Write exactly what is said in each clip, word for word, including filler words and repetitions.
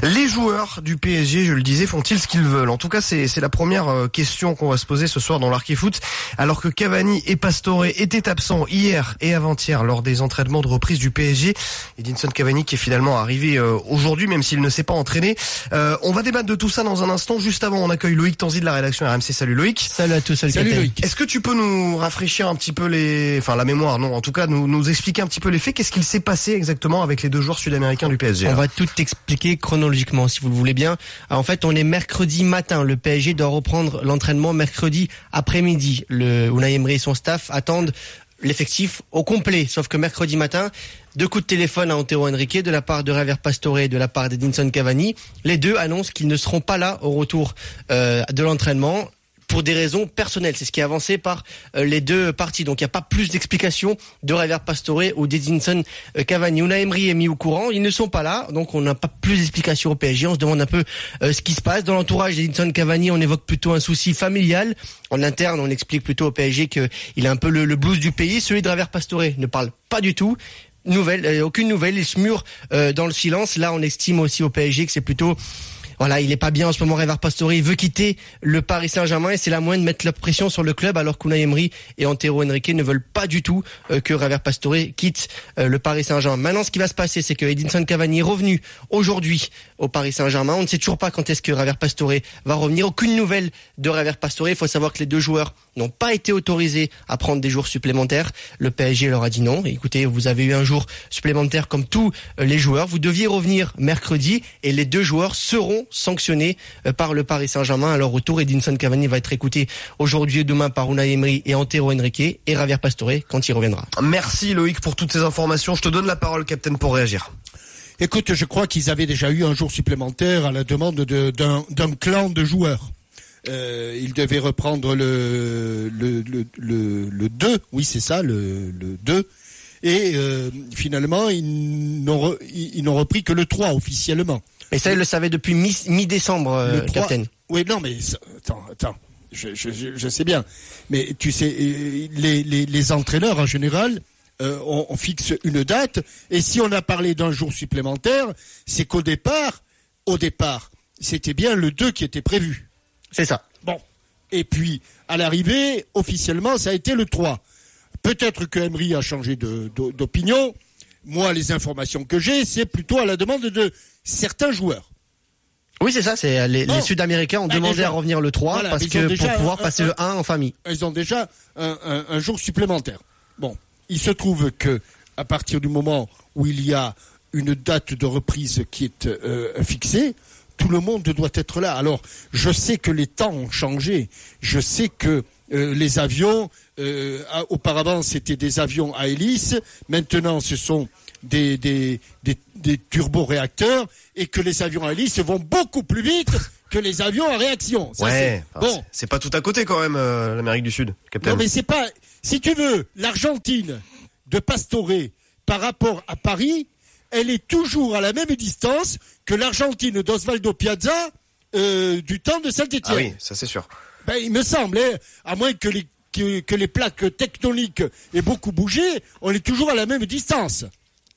Les joueurs du P S G, je le disais, font-ils ce qu'ils veulent? En tout cas, c'est, c'est la première question qu'on va se poser ce soir dans l'Arc et Foot. Alors que Cavani et Pastore étaient absents hier et avant-hier lors des entraînements de reprise du P S G, Edinson Cavani qui est finalement arrivé euh, aujourd'hui, même s'il ne s'est pas entraîné. Euh, on va débattre de tout ça dans un instant. Juste avant, on accueille Loïc Tanzi de la rédaction R M C. Salut Loïc. Salut à tous, salut, salut Loïc. Est-ce que tu peux nous rafraîchir un petit peu les, enfin la mémoire, non, en tout cas nous, nous expliquer un petit peu les faits? Qu'est-ce qu'il s'est passé exactement avec les deux joueurs sud-américains du P S G? On va tout expliquer chronologiquement, si vous le voulez bien. Alors, en fait, on est mercredi matin. Le P S G doit reprendre l'entraînement mercredi après-midi. Le Unai Emery et son staff attendent l'effectif au complet. Sauf que mercredi matin, deux coups de téléphone à Antero Henrique de la part de Javier Pastore et de la part d'Edinson Cavani. Les deux annoncent qu'ils ne seront pas là au retour euh, de l'entraînement, pour des raisons personnelles. C'est ce qui est avancé par euh, les deux parties. Donc il n'y a pas plus d'explications de Javier Pastore ou d'Edinson euh, Cavani. Unai Emery est mis au courant. Ils ne sont pas là. Donc on n'a pas plus d'explications au P S G. On se demande un peu euh, ce qui se passe. Dans l'entourage d'Edinson Cavani, on évoque plutôt un souci familial. En interne, on explique plutôt au P S G qu'il a un peu le, le blues du pays. Celui de Javier Pastore ne parle pas du tout. Nouvelle, euh, aucune nouvelle. Il se mure euh, dans le silence. Là, on estime aussi au P S G que c'est plutôt... Voilà, il est pas bien en ce moment, Javier Pastore. Il veut quitter le Paris Saint-Germain et c'est la moyen de mettre la pression sur le club, alors qu'Unai Emery et Antero Henrique ne veulent pas du tout euh, que Javier Pastore quitte euh, le Paris Saint-Germain. Maintenant, ce qui va se passer, c'est que Edinson Cavani est revenu aujourd'hui au Paris Saint-Germain. On ne sait toujours pas quand est-ce que Javier Pastore va revenir. Aucune nouvelle de Javier Pastore. Il faut savoir que les deux joueurs n'ont pas été autorisés à prendre des jours supplémentaires. Le P S G leur a dit non. Écoutez, vous avez eu un jour supplémentaire comme tous les joueurs. Vous deviez revenir mercredi et les deux joueurs seront sanctionnés par le Paris Saint-Germain. À leur retour, Edinson Cavani va être écouté aujourd'hui et demain par Unai Emery et Antero Henrique et Javier Pastore quand il reviendra. Merci Loïc pour toutes ces informations. Je te donne la parole, Captain, pour réagir. Écoute, je crois qu'ils avaient déjà eu un jour supplémentaire à la demande de, d'un, d'un clan de joueurs. Euh, ils devaient reprendre le le le le, le deux, oui c'est ça, le le deux. Et euh, finalement, ils n'ont, re, ils n'ont repris que le trois officiellement. Et ça, ils le savaient depuis mi- mi-décembre, euh, le trois, Captain. Oui, non, mais attends, attends, je, je, je sais bien. Mais tu sais, les, les, les entraîneurs en général, euh, on, on fixe une date. Et si on a parlé d'un jour supplémentaire, c'est qu'au départ, au départ, c'était bien le deux qui était prévu. C'est ça. Bon. Et puis, à l'arrivée, officiellement, ça a été le trois. Peut-être que Emery a changé de, de, d'opinion. Moi, les informations que j'ai, c'est plutôt à la demande de certains joueurs. Oui, c'est ça. C'est les, les Sud-Américains ont bah, demandé déjà, à revenir le trois voilà, parce que pour pouvoir un, passer un, le un en famille. Ils ont déjà un, un, un jour supplémentaire. Bon, il se trouve que à partir du moment où il y a une date de reprise qui est euh, fixée, tout le monde doit être là. Alors, je sais que les temps ont changé. Je sais que euh, les avions, euh, auparavant, c'était des avions à hélice. Maintenant, ce sont des, des, des, des turboréacteurs et que les avions à hélice vont beaucoup plus vite que les avions à réaction. Ça, ouais, c'est, bon. c'est, c'est pas tout à côté quand même, euh, l'Amérique du Sud, Captain. Non, mais c'est pas... Si tu veux, l'Argentine de Pastore par rapport à Paris, elle est toujours à la même distance que l'Argentine d'Osvaldo Piazza euh, du temps de Saint-Étienne. Ah oui, ça c'est sûr. Ben, il me semble, hein, à moins que les, que, que les plaques tectoniques aient beaucoup bougé, on est toujours à la même distance.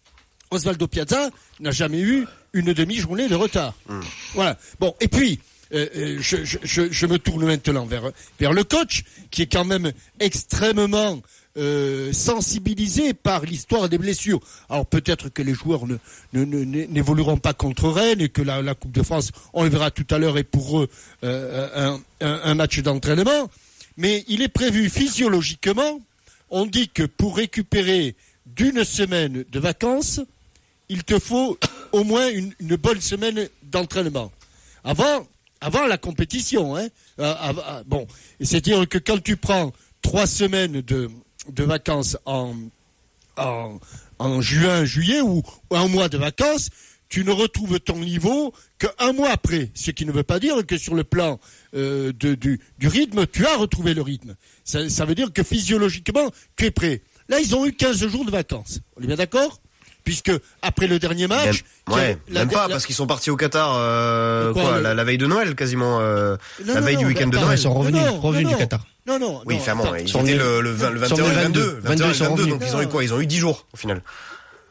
Osvaldo Piazza n'a jamais eu une demi-journée de retard. Mmh. Voilà. Bon, et puis, euh, je, je, je me tourne maintenant vers, vers le coach, qui est quand même extrêmement euh, sensibilisé par l'histoire des blessures. Alors peut-être que les joueurs ne, ne, ne, n'évolueront pas contre Rennes et que la, la Coupe de France, on le verra tout à l'heure, est pour eux euh, un, un, un match d'entraînement. Mais il est prévu physiologiquement, on dit que pour récupérer d'une semaine de vacances, il te faut au moins une, une bonne semaine d'entraînement. Avant, avant la compétition, hein. Euh, euh, bon, c'est-à-dire que quand tu prends trois semaines de, de vacances en, en, en juin, juillet ou un mois de vacances, tu ne retrouves ton niveau qu'un mois après. Ce qui ne veut pas dire que sur le plan euh, de, du, du rythme, tu as retrouvé le rythme. Ça, ça veut dire que physiologiquement, tu es prêt. Là, ils ont eu quinze jours de vacances. On est bien d'accord ? Puisque après le dernier match, même, ouais, la, même pas la, parce qu'ils sont partis au Qatar euh, quoi, quoi le... la, la veille de Noël quasiment, euh, non, la non, veille non, du week-end non, de Noël. Ils sont revenus, non, non, revenus non, du Qatar. Non, non, oui, enfin bon, ils sont étaient le, le, vingt, le vingt et un et le vingt-deux, vingt et un et le vingt-deux, donc ils ont eu quoi ? Ils ont eu dix jours au final.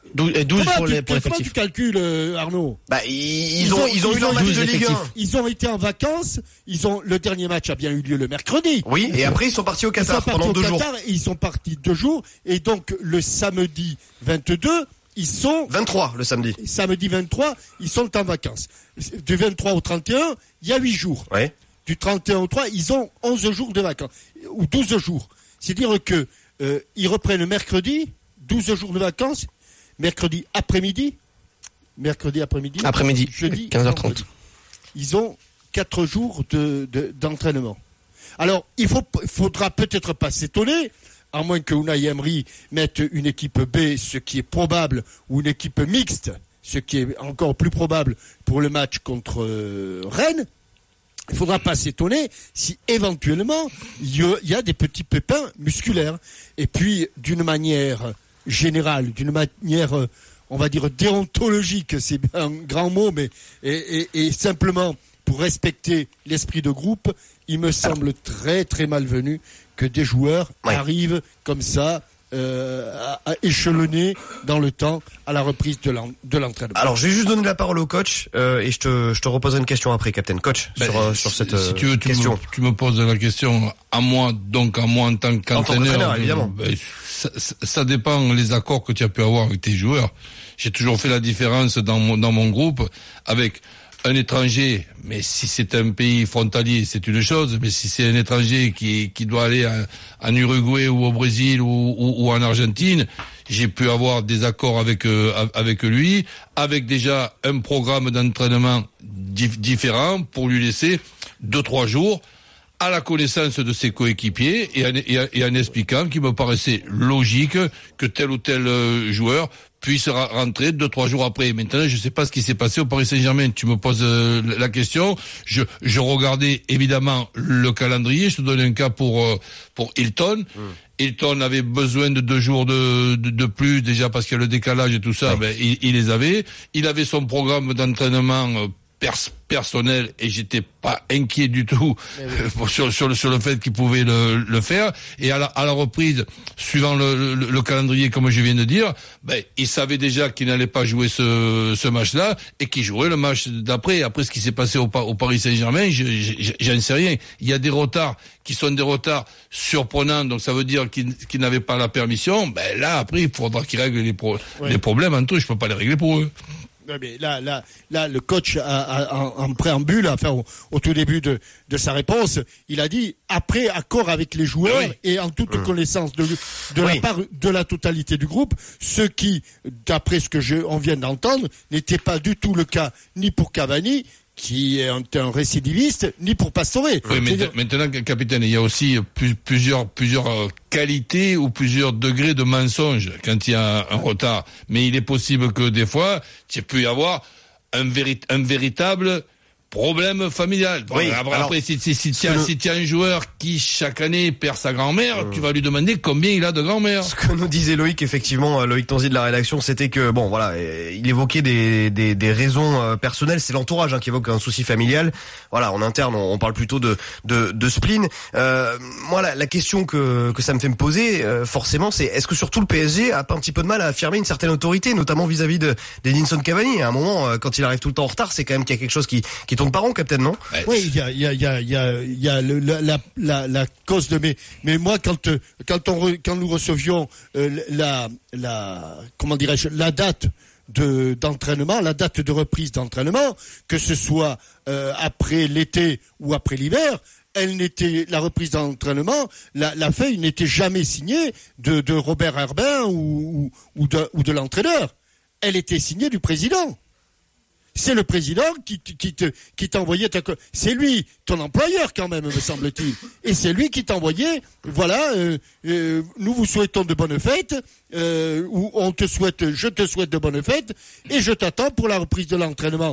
douze, douze Comment pour tu, les pour comment l'effectif. tu calcules, euh, Arnaud? Bah, ils, ils ont, ils ont eu leur match douze de Ligue un. effectifs. Ils ont été en vacances. Ils ont le dernier match a bien eu lieu le mercredi. Oui, et après ils sont partis au Ils sont Qatar partis pendant au deux jours. Qatar et ils sont partis deux jours. Et donc le samedi vingt-deux, ils sont vingt-trois le samedi. samedi vingt-trois, ils sont en vacances. Du vingt-trois au trente et un, il y a huit jours. Ouais. Du trente et un au trois, ils ont onze jours de vacances ou douze jours. C'est-à-dire que euh, ils reprennent le mercredi, douze jours de vacances, mercredi après-midi, mercredi après-midi, Après-midi, jeudi, quinze heures trente. vendredi. Ils ont quatre jours de, de, d'entraînement. Alors, il faut, faudra peut-être pas s'étonner, à moins que Unai Emery mette une équipe B, ce qui est probable, ou une équipe mixte, ce qui est encore plus probable pour le match contre euh, Rennes. Il ne faudra pas s'étonner si éventuellement il y, y a des petits pépins musculaires. Et puis, d'une manière générale, d'une manière, on va dire, déontologique, c'est un grand mot, mais et, et, et simplement pour respecter l'esprit de groupe, il me semble très très malvenu que des joueurs ouais. arrivent comme ça, euh, à, à échelonner dans le temps à la reprise de, l'en, de l'entraînement. Alors, je vais juste donner la parole au coach euh, et je te, je te reposerai une question après, Captain. Coach, Ben, sur, euh, sur cette euh, si tu veux, tu question. Me, tu me poses la question à moi, donc à moi en tant qu'entraîneur. En tant qu'entraîneur, évidemment. Ben, ça, ça dépend les accords que tu as pu avoir avec tes joueurs. J'ai toujours fait la différence dans mon, dans mon groupe avec un étranger, mais si c'est un pays frontalier, c'est une chose, mais si c'est un étranger qui, qui doit aller à, en Uruguay ou au Brésil ou, ou, ou en Argentine, j'ai pu avoir des accords avec euh, avec lui, avec déjà un programme d'entraînement dif- différent pour lui laisser deux trois jours à la connaissance de ses coéquipiers et en, et, et en expliquant qu'il me paraissait logique que tel ou tel euh, joueur puisse ra- rentrer deux trois jours après. Maintenant, je sais pas ce qui s'est passé au Paris Saint-Germain. Tu me poses euh, la question. Je, je regardais évidemment le calendrier. Je te donne un cas pour euh, pour Hilton. Mmh. Hilton avait besoin de deux jours de, de, de plus, déjà parce qu'il y a le décalage et tout ça. Oui. Ben, il, il les avait. Il avait son programme d'entraînement euh, pers- personnel et j'étais pas inquiet du tout oui. sur, sur, le, sur le fait qu'il pouvait le, le faire. Et à la, à la reprise, suivant le, le, le calendrier, comme je viens de dire, ben, il savait déjà qu'il n'allait pas jouer ce, ce match-là et qu'il jouerait le match d'après. Après ce qui s'est passé au, au Paris Saint-Germain, je, je, j'en sais rien. Il y a des retards qui sont des retards surprenants, donc ça veut dire qu'ils, qu'ils n'avaient pas la permission. Ben là, après, il faudra qu'ils règlent les, pro, oui. les problèmes entre eux. Je peux pas les régler pour eux. Ouais, mais là, là, là, le coach, a, a, en, en préambule, enfin, au, au tout début de, de sa réponse, il a dit après accord avec les joueurs oui. et en toute mmh. connaissance de, de oui. la part de la totalité du groupe, ce qui, d'après ce que je, on vient d'entendre, n'était pas du tout le cas ni pour Cavani, qui est un, un récidiviste, ni pour Pastore. Oui, mais dire... maintenant, capitaine, il y a aussi plus, plusieurs, plusieurs qualités ou plusieurs degrés de mensonge quand il y a un retard. Mais il est possible que des fois, tu peux y avoir un, véri- un véritable problème familial. Bon, oui, après, alors, après, si, si, si tu as, si tu as un joueur qui, chaque année, perd sa grand-mère, euh... tu vas lui demander combien il a de grand-mère. Ce que nous disait Loïc, effectivement, Loïc Tanzi de la rédaction, c'était que, bon, voilà, il évoquait des, des, des raisons personnelles. C'est l'entourage hein, qui évoque un souci familial. Voilà, en interne, on, on parle plutôt de, de, de spleen. Euh, moi, la, la question que, que ça me fait me poser, euh, forcément, c'est est-ce que surtout le P S G a pas un petit peu de mal à affirmer une certaine autorité, notamment vis-à-vis de d'Edinson Cavani. À un moment, quand il arrive tout le temps en retard, c'est quand même qu'il y a quelque chose qui, qui tourne pas rond, capitaine, non? Oui, il y a, il y a, il y a, il y a, il y a le, la, la, la cause de mais, mais moi quand, quand on, quand nous recevions euh, la, la, comment dirais-je, la date de d'entraînement, la date de reprise d'entraînement, que ce soit euh, après l'été ou après l'hiver, elle n'était la reprise d'entraînement, la, la feuille n'était jamais signée de, de Robert Herbin ou, ou, ou de, ou de l'entraîneur. Elle était signée du président. C'est le président qui, qui, te, qui t'a envoyé ta... C'est lui, ton employeur quand même, me semble-t-il. Et c'est lui qui t'a envoyé, voilà, euh, euh, nous vous souhaitons de bonnes fêtes, euh, ou on te souhaite, je te souhaite de bonnes fêtes, et je t'attends pour la reprise de l'entraînement.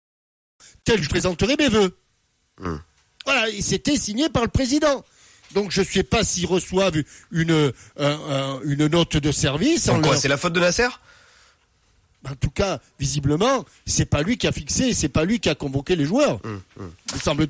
Tel je présenterai mes vœux. Mmh. Voilà, et c'était signé par le président. Donc je ne sais pas s'ils reçoivent une, euh, euh, une note de service. Donc quoi, leur... c'est la faute de Nasser ? En tout cas, visiblement, c'est pas lui qui a fixé, c'est pas lui qui a convoqué les joueurs, mmh, mmh. me semble-t-il.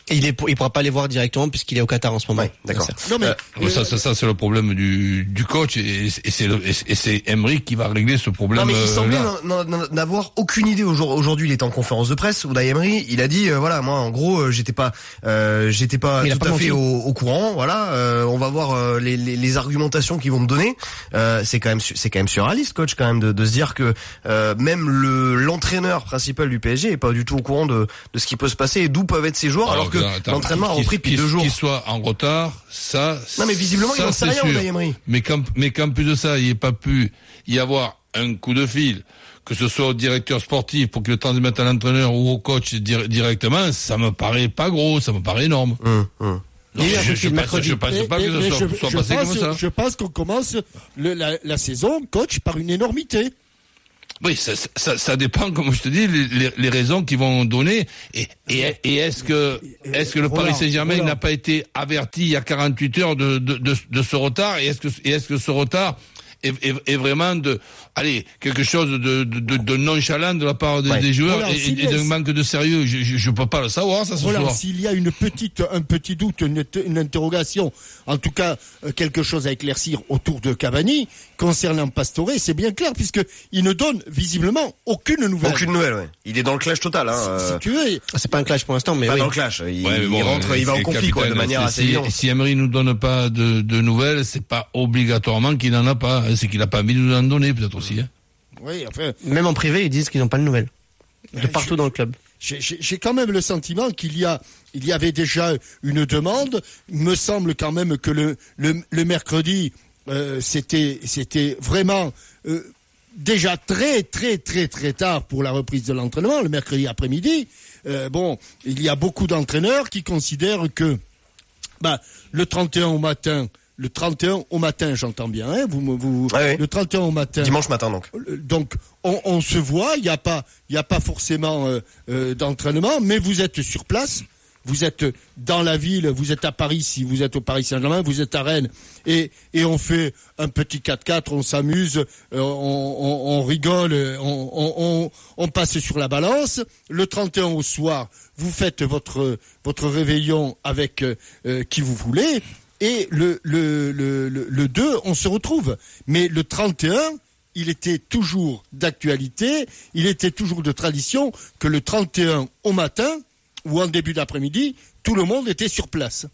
Et il est, il pourra pas les voir directement puisqu'il est au Qatar en ce moment. Ouais, d'accord. Non mais Euh, ça, ça, ça, c'est le problème du, du coach et, et c'est le, et c'est Emery qui va régler ce problème. Non mais il euh, semblait là. n'en- n'en- n'avoir aucune idée aujourd'hui. Aujourd'hui, il était en conférence de presse. Unai Emery, il a dit euh, voilà, moi en gros, euh, j'étais pas, euh, j'étais pas Il a tout pas à menti. fait au, au courant. Voilà, euh, on va voir euh, les, les, les argumentations qu'ils vont me donner. Euh, c'est quand même, su- c'est quand même surréaliste, coach, quand même, de, de se dire que euh, même le l'entraîneur principal du P S G est pas du tout au courant de, de ce qui peut se passer et d'où peuvent être ses joueurs, alors que attends, l'entraînement a qu'il- repris depuis qu'il- deux jours. Qu'il soit en retard, ça. Non mais visiblement, ça, il n'en sait c'est rien, sûr. Unai Emery. Mais qu'en, mais qu'en plus de ça, il n'y ait pas pu y avoir un coup de fil, que ce soit au directeur sportif pour qu'il le transmette à l'entraîneur ou au coach dir- directement, ça me paraît pas gros, ça me paraît énorme. Hum, hum. Donc, Il y a eu un je, coup de je, fil pense, mercredi. je pense Mais- pas mais- que mais ça soit, je, soit je passé pense, comme ça. je pense qu'on commence le- la, la saison, coach, par une énormité. Oui, ça, ça, ça dépend, comme je te dis, les, les, les raisons qu'ils vont donner. Et, et, et est-ce que, est-ce que le Roland, Paris Saint-Germain Roland. n'a pas été averti il y a quarante-huit heures de, de, de, de ce retard? Et est-ce que, et est-ce que ce retard est, est, est vraiment de, allez, quelque chose de, de, de, de nonchalant de la part des, Ouais. des joueurs Roland, et, s'il et d'un laisse- manque de sérieux? Je, je, je peux pas le savoir, ça, ce Voilà, soir. s'il y a une petite, un petit doute, une, une interrogation, en tout cas euh, quelque chose à éclaircir autour de Cavani concernant Pastore, c'est bien clair puisque il ne donne visiblement aucune nouvelle. Aucune nouvelle, ouais. Il est dans le clash total, hein. Si, euh, si tu veux. Ah, c'est pas un clash pour l'instant, mais Pas oui. dans le clash. Il, Ouais, mais bon, il rentre, il va euh, en conflit, quoi, de capitaine, manière si- assez si, évidente. si Emery nous donne pas de, de nouvelles, c'est pas obligatoirement qu'il n'en a pas. hein. C'est qu'il a pas envie de nous en donner, peut-être aussi. Hein. Oui, enfin, Même en privé, ils disent qu'ils n'ont pas de nouvelles. De Ouais, partout je- dans le club. j'ai- j'ai j'ai quand même le sentiment qu'il y a, il y avait déjà une demande. Il me semble quand même que le le, le mercredi, euh, c'était c'était vraiment euh, déjà très très très très tard pour la reprise de l'entraînement, le mercredi après-midi. Euh, bon, il y a beaucoup d'entraîneurs qui considèrent que bah, le trente et un au matin, le trente et un au matin, j'entends bien, hein, vous, me- vous, Ouais, ouais. le trente et un au matin. Dimanche matin, donc. Euh, Donc, on, on se voit, il n'y a pas, il y a pas forcément euh, euh, d'entraînement, mais vous êtes sur place, vous êtes dans la ville, vous êtes à Paris, si vous êtes au Paris Saint-Germain, vous êtes à Rennes, et, et on fait un petit quatre-quatre, on s'amuse, euh, on, on, on rigole, on, on, on, on passe sur la balance. Le trente et un au soir, vous faites votre, votre réveillon avec euh, euh, qui vous voulez, et le, le, le, le, le deux, on se retrouve. Mais le trente et un, il était toujours d'actualité, il était toujours de tradition que le trente et un au matin ou en début d'après-midi, tout le monde était sur place.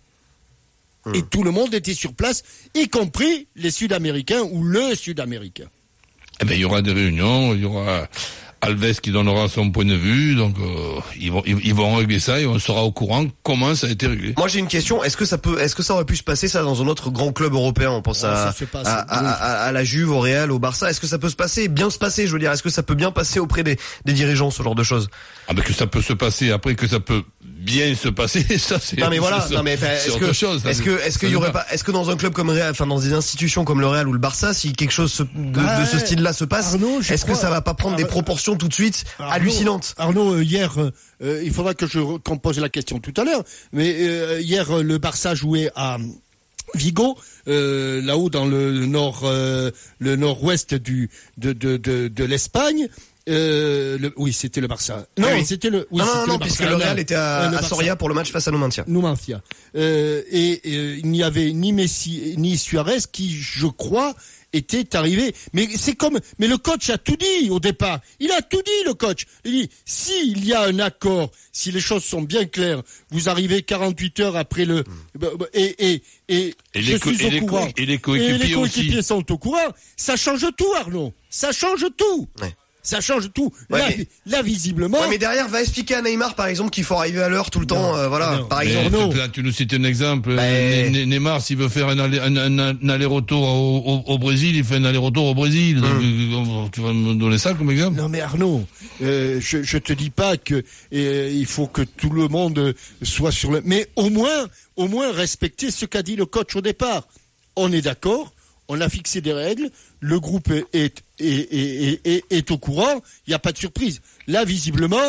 Mmh. Et tout le monde était sur place, y compris les Sud-Américains ou le Sud-Américain. Eh ben, il y aura des réunions, il y aura Alves qui donnera son point de vue, donc euh, ils vont ils, ils vont régler ça et on sera au courant comment ça a été réglé. Moi, j'ai une question. Est-ce que ça peut, est-ce que ça aurait pu se passer ça dans un autre grand club européen? On pense Ouais, à, ça se passe, à, à, oui. à- à la Juve, au Real, au Barça. Est-ce que ça peut se passer, bien se passer? Je veux dire, est-ce que ça peut bien passer auprès des, des dirigeants, ce genre de choses? Ah ben que ça peut se passer, après que ça peut bien se passer, ça c'est. Non mais voilà, c'est- non mais enfin, c'est est-ce autre que chose. ça, est-ce que est-ce ça qu'il y aurait dépend. pas est-ce que dans un club comme Real, enfin dans des institutions comme le Real ou le Barça, si quelque chose se- de, Ouais, de ce style-là se passe, Arnaud, je est-ce que crois- ça va pas prendre des Arnaud- proportions tout de suite Arnaud- hallucinantes? Arnaud, euh, hier, euh, euh, il faudra que je re- qu'on pose la question tout à l'heure, mais euh, hier, euh, le Barça jouait à Vigo, euh, là-haut dans le nord, euh, le nord-ouest du de de de, de l'Espagne. Euh, le, oui, c'était le Barça. Non, Oui, oui. c'était le. Oui, non non c'était non, le puisque Barça. le Real était à, Euh, le à Barça. Soria pour le match face à Numancia. Numancia. Euh, et euh, il n'y avait ni Messi ni Suarez qui, je crois, était arrivé. Mais c'est comme, mais le coach a tout dit au départ. Il a tout dit, le coach. Il dit, s'il y a un accord, si les choses sont bien claires, vous arrivez quarante-huit heures après le, et, et, et, Et je les co- suis et au les co- courant. et les Et coéquipiers les coéquipiers aussi. sont au courant. Ça change tout, Arnaud. Ça change tout. Ouais. Ça change tout. Ouais, là, mais- là, visiblement. Ouais, mais derrière, va expliquer à Neymar, par exemple, qu'il faut arriver à l'heure tout le temps, euh, voilà, non. par Mais exemple. Arnaud. là, tu nous cites un exemple. Bah, Ne- Ne- Neymar, s'il veut faire un, aller- un, un- un aller-retour au, au, au Brésil, il fait un aller-retour au Brésil. Donc, Hum. euh, tu vas me donner ça comme exemple? Non mais Arnaud, euh, je, je te dis pas que euh, il faut que tout le monde soit sur le, mais au moins, au moins respecter ce qu'a dit le coach au départ. On est d'accord, on a fixé des règles, le groupe est est est est, est, est au courant, il n'y a pas de surprise. Là visiblement,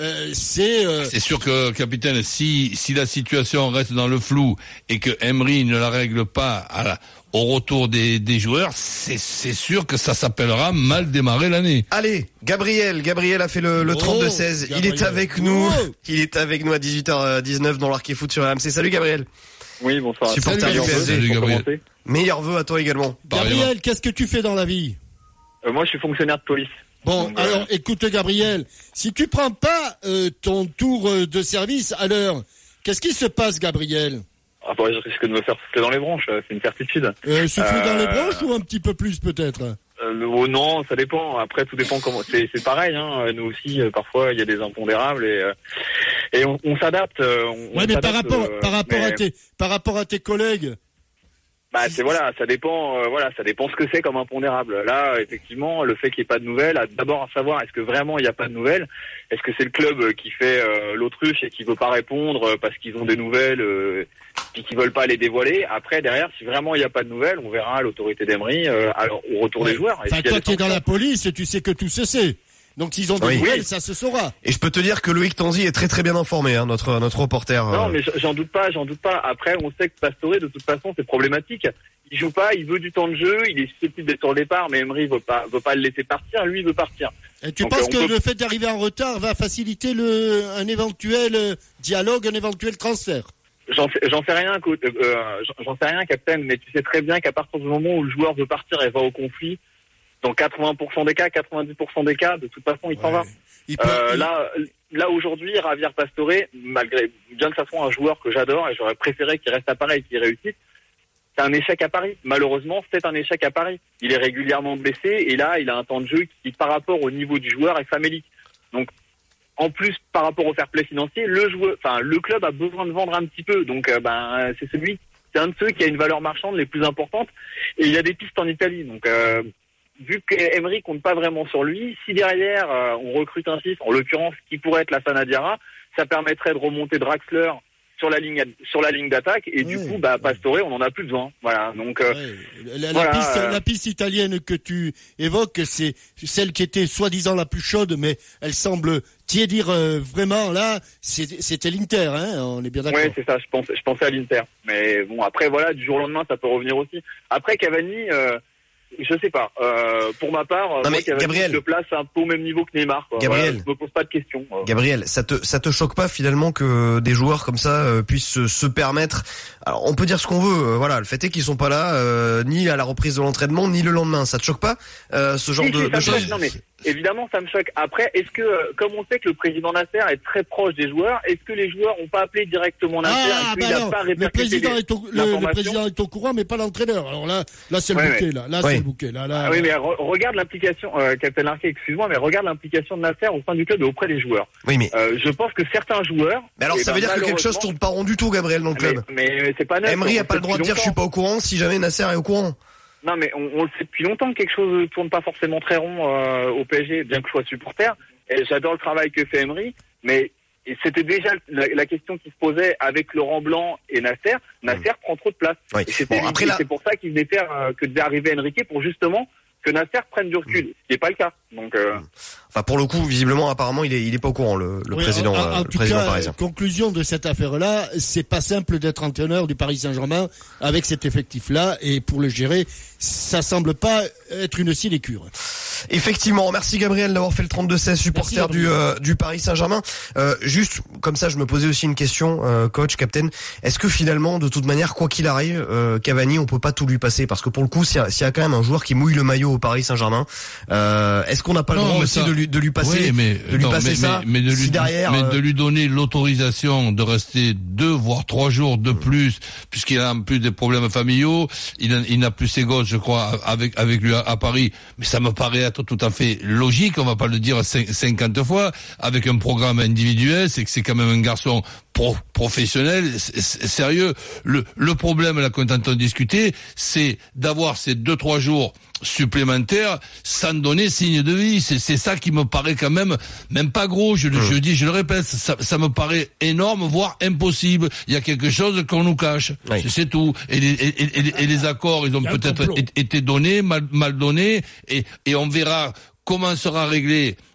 euh, c'est... Euh... C'est sûr que, capitaine, si si la situation reste dans le flou et que Emery ne la règle pas à la, au retour des, des joueurs, c'est c'est sûr que ça s'appellera mal démarrer l'année. Allez, Gabriel, Gabriel a fait le, le Oh, trente-deux seize. Il est avec nous. Oh. Il est avec nous à dix-huit heures dix-neuf dans l'Arc et Foot sur R M C. Salut Gabriel. Oui, bonsoir. Supporter Salut, du P S G. Salut, Gabriel. Commencer. Meilleurs vœux à toi également. Gabriel, qu'est-ce que tu fais dans la vie? Euh, moi, je suis fonctionnaire de police. Bon, Donc, alors, euh, écoute, Gabriel, si tu prends pas euh, ton tour euh, de service à l'heure, qu'est-ce qui se passe, Gabriel? ah, bah, je risque de me faire souffler dans les branches, euh, c'est une certitude. euh, Souffler Euh, dans les branches ou un petit peu plus, peut-être? Euh, le- oh, non, ça dépend. Après, tout dépend comment. C'est, c'est pareil. Hein. Nous aussi, euh, parfois, il y a des impondérables et euh, et on, on s'adapte. euh, On, Ouais, on mais par s'adapte, rapport, euh, par rapport mais, à tes, par rapport à tes collègues. bah, c'est voilà, ça dépend. Euh, voilà, ça dépend ce que c'est comme impondérable. Là, effectivement, le fait qu'il n'y ait pas de nouvelles, à d'abord à savoir, est-ce que vraiment il n'y a pas de nouvelles? Est-ce que c'est le club euh, qui fait euh, l'autruche et qui veut pas répondre euh, parce qu'ils ont des nouvelles euh, puis qu'ils veulent pas les dévoiler? Après, derrière, si vraiment il n'y a pas de nouvelles, on verra l'autorité d'Emery euh, alors au retour Ouais. des joueurs. Et Enfin, s'il y a toi des qui es dans la sanctions. police, tu sais que tout se sait. Donc, s'ils ont des Oui. nouvelles, Oui. ça se saura. Et je peux te dire que Loïc Tanzi est très très bien informé, hein, notre notre reporter. Non, euh. mais j'en doute pas, j'en doute pas. Après, on sait que Pastore, de toute façon, c'est problématique. Il joue pas, il veut du temps de jeu, il est susceptible d'être sur le départ, mais Emery veut pas, veut pas le laisser partir. Lui, il veut partir. Et tu Donc, penses on que peut- le fait d'arriver en retard va faciliter le, un éventuel euh, dialogue, un éventuel transfert? J'en sais, j'en sais rien, co- euh, j'en- j'en sais rien, Captain, mais tu sais très bien qu'à partir du moment où le joueur veut partir et va au conflit, dans quatre-vingts pour cent des cas, quatre-vingt-dix pour cent des cas, de toute façon, il s'en va. Il peut- Euh, il- là, là aujourd'hui, Javier Pastore, malgré bien que ça soit un joueur que j'adore et j'aurais préféré qu'il reste à Paris et qu'il réussisse, c'est un échec à Paris. Malheureusement, c'est un échec à Paris. Il est régulièrement blessé et là, il a un temps de jeu qui, par rapport au niveau du joueur, est famélique. Donc, en plus, par rapport au fair play financier, le joueur, enfin, le club a besoin de vendre un petit peu. Donc, euh, ben, c'est celui, c'est un de ceux qui a une valeur marchande les plus importantes. Et il y a des pistes en Italie. Donc, euh, vu qu'Emery compte pas vraiment sur lui, si derrière euh, on recrute un six, en l'occurrence qui pourrait être la Sanadiara, ça permettrait de remonter Draxler sur la ligne sur la ligne d'attaque et du Ouais. coup bah Pastore on en a plus besoin. Voilà. Donc euh, Ouais. La, la voilà, piste, euh, la piste italienne que tu évoques, c'est celle qui était soi-disant la plus chaude, mais elle semble tiédir euh, vraiment là. c'est- C'était l'Inter, hein, on est bien d'accord. ouais, c'est ça, je pensais je pensais à l'Inter. Mais bon après voilà, du jour au lendemain ça peut revenir aussi. Après Cavani euh, je sais pas. Euh, pour ma part, Non, moi, mais Cavani, Gabriel. je le place un peu au même niveau que Neymar. Quoi. Gabriel. Voilà, je me pose pas de questions. euh. Gabriel, ça te ça te choque pas finalement que des joueurs comme ça euh, puissent se, se permettre? Alors on peut dire ce qu'on veut, euh, voilà. Le fait est qu'ils sont pas là euh, ni à la reprise de l'entraînement ni le lendemain. Ça te choque pas euh, ce genre Si, de, si, de ça me choses? choque. Non, mais évidemment, ça me choque. Après, est-ce que, euh, comme on sait que le président Nasser est très proche des joueurs, est-ce que les joueurs n'ont pas appelé directement Nasser? Ah, Est-ce bah qu'il n'a alors, pas le répercuté président, les- est au, le, le l'information président est au courant, mais pas l'entraîneur. Alors là, là c'est le Ouais, bouquet, ouais. là, là Ouais. c'est le bouquet, là, là. Ah oui, mais re- regarde l'implication, euh, Captain Larquet, excuse-moi, mais regarde l'implication de Nasser au sein du club et auprès des joueurs. Oui, mais Euh, je pense que certains joueurs. mais alors eh ça ben, veut dire que quelque chose malheureusement- tourne pas rond du tout, Gabriel, dans le club. Mais, mais c'est pas neuf. Emery on a pas sait le droit de depuis dire je suis longtemps. pas au courant si jamais Nasser est au courant. Non, mais on, on le sait depuis longtemps que quelque chose tourne pas forcément très rond euh, au P S G, bien que je sois supporter. Et j'adore le travail que fait Emery, mais et c'était déjà la, la question qui se posait avec Laurent Blanc et Nasser. Nasser prend trop de place. Oui. Et c'était Bon, après et là- c'est pour ça qu'il devait faire euh, que devait arriver Enrique pour justement que Nasser prenne du recul, ce qui n'est pas le cas. Donc euh, Enfin pour le coup, visiblement, apparemment, il est il est pas au courant le, le Oui, président, en, en euh, le tout président cas, parisien. conclusion de cette affaire-là, c'est pas simple d'être entraîneur du Paris Saint-Germain avec cet effectif-là, et pour le gérer, ça semble pas être une sinécure. Effectivement, merci Gabriel d'avoir fait le trente-deux seize, supporter Merci, du Gabriel. euh, du Paris Saint-Germain. Euh, juste comme ça, je me posais aussi une question, euh, coach, captain. Est-ce que finalement, de toute manière, quoi qu'il arrive, euh, Cavani, on peut pas tout lui passer? Parce que pour le coup, s'il y, a- s'il y a quand même un joueur qui mouille le maillot au Paris Saint-Germain, euh, est-ce qu'on n'a pas Non, le droit mais aussi ça- de lui de lui passer, Oui, mais, de lui non, passer mais- ça, mais, mais de lui, si derrière, mais euh, de lui donner l'autorisation de rester deux voire trois jours de plus, puisqu'il a en plus des problèmes familiaux, il, a- il n'a plus ses gosses, je crois, avec avec lui à, à Paris. Mais ça me paraît être tout à fait logique. On va pas le dire cin- cinquante fois avec un programme individuel. C'est que c'est quand même un garçon pro- professionnel, c- c- sérieux. Le le problème là qu'on est en train de discuter, c'est d'avoir ces deux trois jours supplémentaires sans donner signe de vie. C'est c'est ça qui me paraît quand même même pas gros. Je le je dis, je le répète, ça, ça me paraît énorme, voire impossible. Il y a quelque chose qu'on nous cache. Oui. C'est- C'est tout. Et les, et, et- et- et les accords, ils ont Il y a un peut-être complot. é- été donnés, mal, mal donnés, et, et on verra comment sera réglé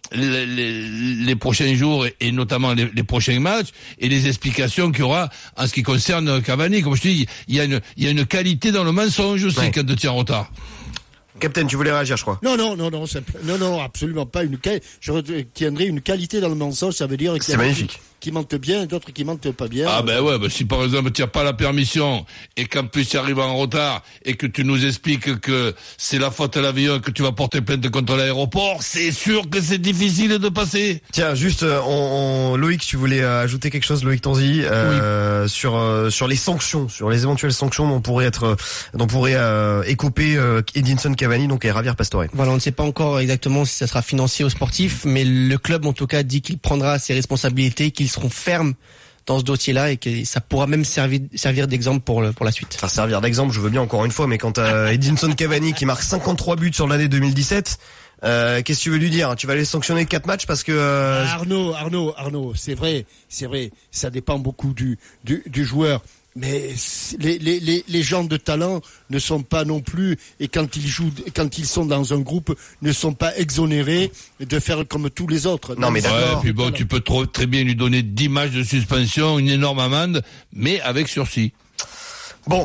les, les, les prochains jours et, et notamment les, les prochains matchs et les explications qu'il y aura en ce qui concerne Cavani. Comme je te dis, il y a une, il y a une qualité dans le mensonge aussi ouais. quand tu tiens en retard. Captain, tu voulais réagir, je crois. Non, non, non, non, non, non, absolument pas. Une, je retiendrai une qualité dans le mensonge, ça veut dire qu'il c'est magnifique. Qui mentent bien et d'autres qui mentent pas bien. Ah ben ouais, ben si par exemple tu n'as pas la permission et qu'en plus tu arrives en retard et que tu nous expliques que c'est la faute à l'avion, que tu vas porter plainte contre l'aéroport, c'est sûr que c'est difficile de passer. Tiens, juste, on, on, Loïc, tu voulais ajouter quelque chose, Loïc Tanzi, euh, oui. sur euh, sur les sanctions, sur les éventuelles sanctions dont pourrait être, dont pourrait euh, écoper euh, Edinson Cavani, donc et Javier Pastore. Voilà, on ne sait pas encore exactement si ça sera financier aux sportifs, mais le club en tout cas dit qu'il prendra ses responsabilités, qu'il seront fermes dans ce dossier-là et que ça pourra même servir, servir d'exemple pour, le, pour la suite. Ça servir d'exemple, je veux bien encore une fois, mais quand t'as Edinson Cavani qui marque cinquante-trois buts sur l'année deux mille dix-sept, euh, qu'est-ce que tu veux lui dire? Tu vas aller sanctionner quatre matchs parce que... Euh... Arnaud, Arnaud, Arnaud, c'est vrai, c'est vrai, ça dépend beaucoup du, du, du joueur. Mais les, les, les, les gens de talent ne sont pas non plus, et quand ils jouent, quand ils sont dans un groupe, ne sont pas exonérés de faire comme tous les autres. Non, mais d'accord. Ouais, puis bon, tu peux trop, très bien lui donner dix matchs de suspension, une énorme amende, mais avec sursis.